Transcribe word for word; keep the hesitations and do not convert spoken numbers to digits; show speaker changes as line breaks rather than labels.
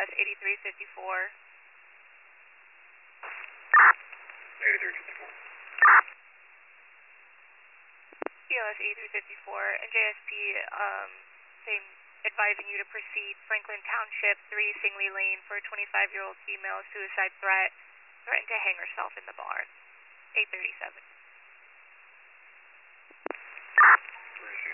S eighty-three fifty-four.
eighty-three fifty-four.
T L S eighty-three fifty-four, N J S P, um, same, advising you to proceed. Franklin Township, three Singley Lane, for a twenty-five-year-old female, suicide threat, threatened to hang herself in the barn. eight thirty-seven.
three